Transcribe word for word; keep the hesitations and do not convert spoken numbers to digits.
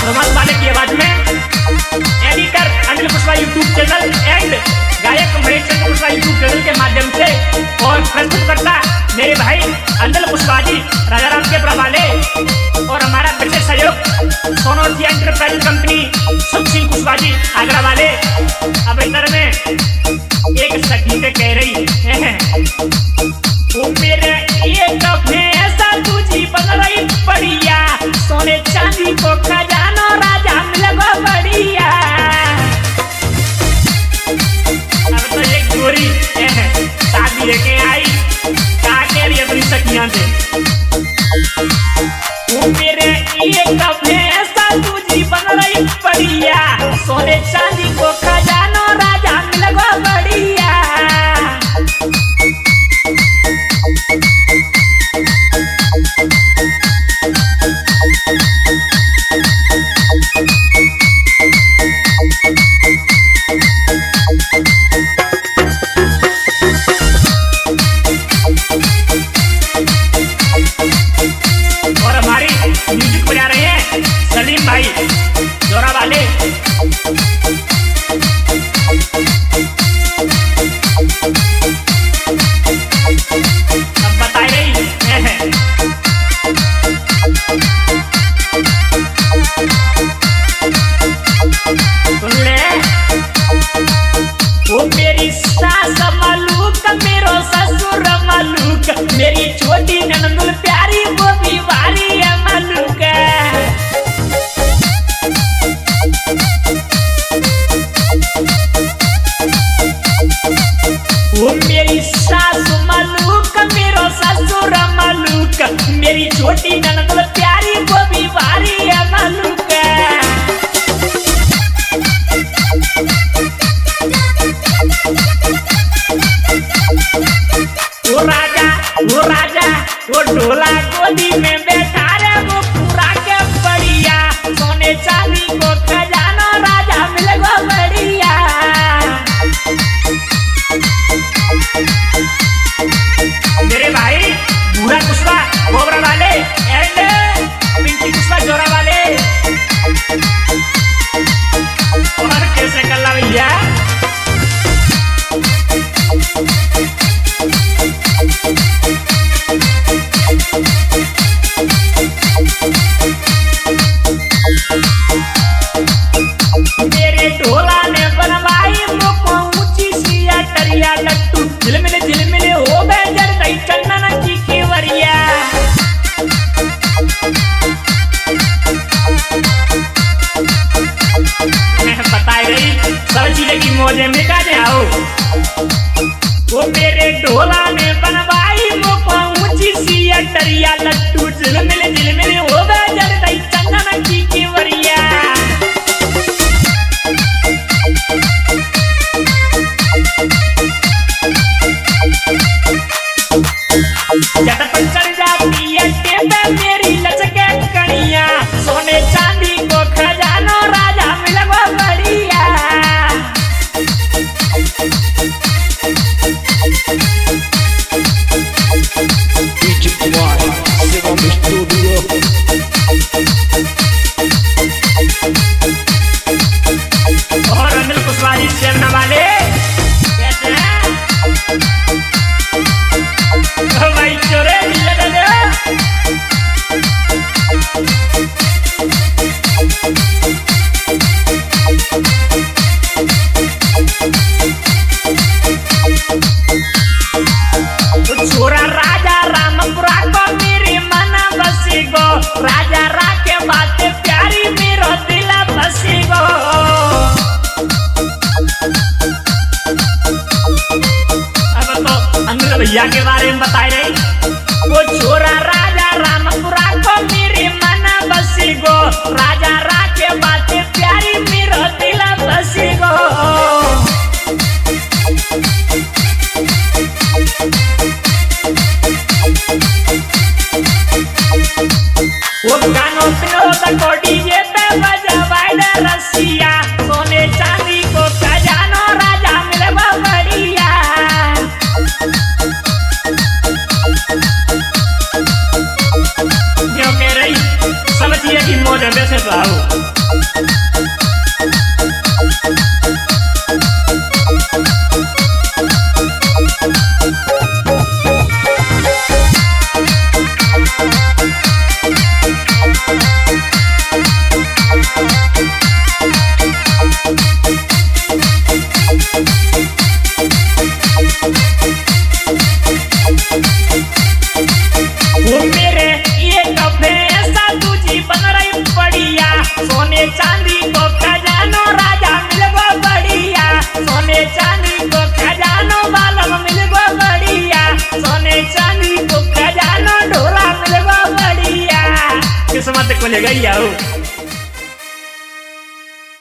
Romance वाले की आवाज में editor Anil Kushwaha YouTube channel and गायक महेश चंद्र कुशवाहा यूट्यूब चैनल के माध्यम से और प्रस्तुत करता मेरे भाई अनिल कुशवाहा जी राजाराम के प्रभाले और हमारा विशेष सहयोग सोनोर्थी एंटरप्राइज कंपनी सुख सिंह कुशवाहा जी आगरा वाले। अब इधर में एक सखी से कह रही है वो मेरे एक ऐसा तुझी बन रही बढ़िया सोने चांदी को खजानो राजा मिलगो बढ़िया। अब तो एक गोरी शादी लेके आई क्या कह रही अपनी सखियां से वो मेरे एक ऐसा तुझी बन रही बढ़िया सोने चांदी को खजानो राजा मिलगो बढ़िया। और हमारी म्यूजिक बजा रहे हैं सलीम भाई जोरा वाले। अब बता रही है सुन ले वो मेरी सास मलूक मेरो ससुर मलूक मेरी छोटी ननदुल प्यारी वो भी वारी है मलूक। वो मेरी सास मलूक मेरो ससुर मलूक मेरी छोटी ननदुल प्यारी वो भी वारी है मलूक। वो राजा वो राजा वो ढोला गोदी में बैठा रे वो पूरा के बढ़िया सोने चांदी को खजानो राजा मिलगो बढ़िया। मेरे भाई बूढ़ा कुशवाहा गोबरा वाले एंड पिंकी कुशवाहा जोरा वाले और कैसे कल्ला भैया मेरे ढोला ने बनवाई मुको ऊंची सी अटरिया लट्टू झिलमिल झिलमिल हो गए जड़ गई चंदन की केवरिया। बताई गई सब चीजें की मौजे में का जाओ। वो मेरे ढोला ने बनवाई मुको ऊंची सी अटरिया लट्टू झिलमिल झिलमिल हो गए जड़ गई चंदन की केवरिया। झटपट चढ़ जाती है टेपे मेरी लचके कणिया सोने चांदी को खजानो राजा मिलगो बढ़िया। और अनिल कुशवाहा जी शेरना वाले कैसे हैं भाई चोरे लगा दे। छोरा राजा रामपुरा को मेरे मना बसी गो राजा राके बात प्यारी मेरो दिला बसी गो। अब तो अनिल भैया के बारे में बताई रही वो छोरा राजा रामपुरा को मेरे मना बसी गो राजा राके बात प्यारी मेरो दिला बसी गो। वो गानों पे को डीजे पे बजवाई रसिया सोने चांदी को खजानो राजा मिलगो बढ़िया। जो कह रही समझिए कि मौज में से पाओ। सोने चांदी को खजानो राजा मिलगो बढ़िया, सोने चांदी को खजानो बालम मिलगो बढ़िया, सोने चांदी को खजानो ढोला मिलगो बढ़िया। किस्मत को ले गई आओ।